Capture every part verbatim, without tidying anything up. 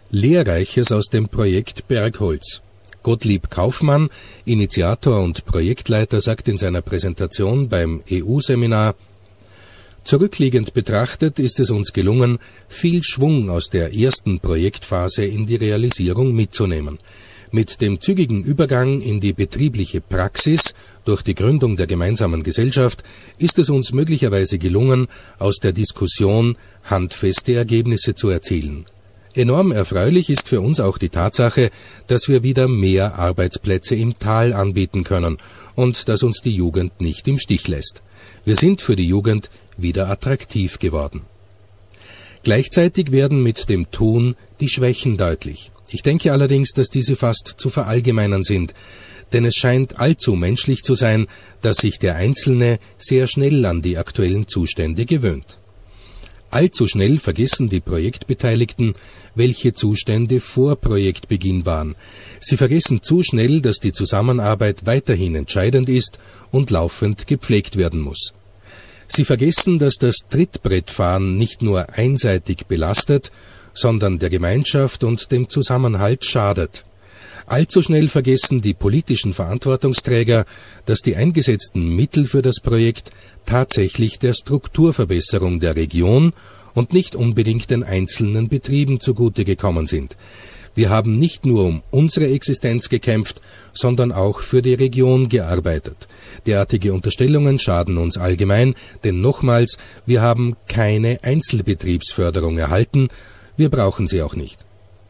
Lehrreiches aus dem Projekt Bergholz. Gottlieb Kaufmann, Initiator und Projektleiter, sagt in seiner Präsentation beim E U-Seminar: Zurückliegend betrachtet ist es uns gelungen, viel Schwung aus der ersten Projektphase in die Realisierung mitzunehmen. Mit dem zügigen Übergang in die betriebliche Praxis durch die Gründung der gemeinsamen Gesellschaft ist es uns möglicherweise gelungen, aus der Diskussion handfeste Ergebnisse zu erzielen. Enorm erfreulich ist für uns auch die Tatsache, dass wir wieder mehr Arbeitsplätze im Tal anbieten können und dass uns die Jugend nicht im Stich lässt. Wir sind für die Jugend wieder attraktiv geworden. Gleichzeitig werden mit dem Tun die Schwächen deutlich. Ich denke allerdings, dass diese fast zu verallgemeinern sind, denn es scheint allzu menschlich zu sein, dass sich der Einzelne sehr schnell an die aktuellen Zustände gewöhnt. Allzu schnell vergessen die Projektbeteiligten, welche Zustände vor Projektbeginn waren. Sie vergessen zu schnell, dass die Zusammenarbeit weiterhin entscheidend ist und laufend gepflegt werden muss. Sie vergessen, dass das Trittbrettfahren nicht nur einseitig belastet, sondern der Gemeinschaft und dem Zusammenhalt schadet. Allzu schnell vergessen die politischen Verantwortungsträger, dass die eingesetzten Mittel für das Projekt tatsächlich der Strukturverbesserung der Region und nicht unbedingt den einzelnen Betrieben zugute gekommen sind. Wir haben nicht nur um unsere Existenz gekämpft, sondern auch für die Region gearbeitet. Derartige Unterstellungen schaden uns allgemein, denn nochmals, wir haben keine Einzelbetriebsförderung erhalten, wir brauchen sie auch nicht.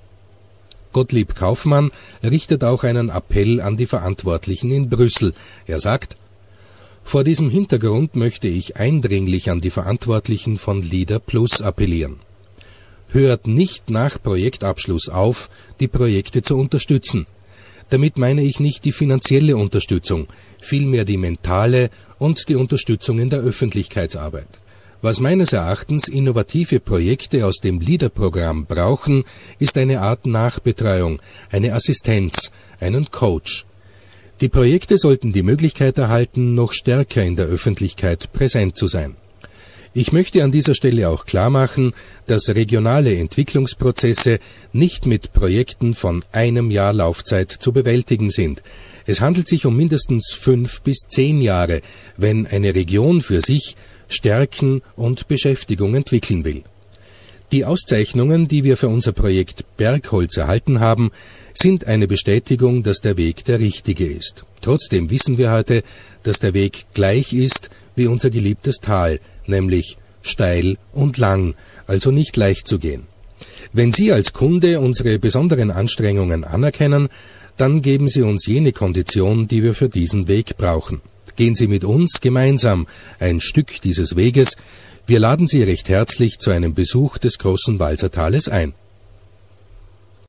Gottlieb Kaufmann richtet auch einen Appell an die Verantwortlichen in Brüssel. Er sagt: Vor diesem Hintergrund möchte ich eindringlich an die Verantwortlichen von Leader Plus appellieren. Hört nicht nach Projektabschluss auf, die Projekte zu unterstützen. Damit meine ich nicht die finanzielle Unterstützung, vielmehr die mentale und die Unterstützung in der Öffentlichkeitsarbeit. Was meines Erachtens innovative Projekte aus dem LEADER-Programm brauchen, ist eine Art Nachbetreuung, eine Assistenz, einen Coach. Die Projekte sollten die Möglichkeit erhalten, noch stärker in der Öffentlichkeit präsent zu sein. Ich möchte an dieser Stelle auch klarmachen, dass regionale Entwicklungsprozesse nicht mit Projekten von einem Jahr Laufzeit zu bewältigen sind. Es handelt sich um mindestens fünf bis zehn Jahre, wenn eine Region für sich Stärken und Beschäftigung entwickeln will. Die Auszeichnungen, die wir für unser Projekt Bergholz erhalten haben, sind eine Bestätigung, dass der Weg der richtige ist. Trotzdem wissen wir heute, dass der Weg gleich ist wie unser geliebtes Tal, nämlich steil und lang, also nicht leicht zu gehen. Wenn Sie als Kunde unsere besonderen Anstrengungen anerkennen, dann geben Sie uns jene Kondition, die wir für diesen Weg brauchen. Gehen Sie mit uns gemeinsam ein Stück dieses Weges. Wir laden Sie recht herzlich zu einem Besuch des großen Walsertales ein.